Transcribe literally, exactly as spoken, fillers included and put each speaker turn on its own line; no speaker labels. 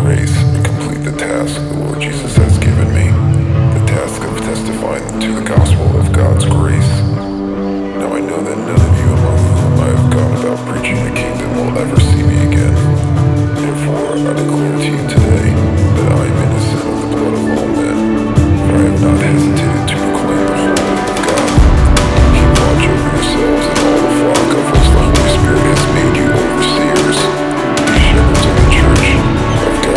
grace and complete the task the Lord Jesus has given me, the task of testifying to the gospel of God's grace. Now I know that none of you among whom I have gone about preaching the kingdom will ever see me again. Therefore I declare to you today that I am innocent of the blood of all men, for I have not hesitated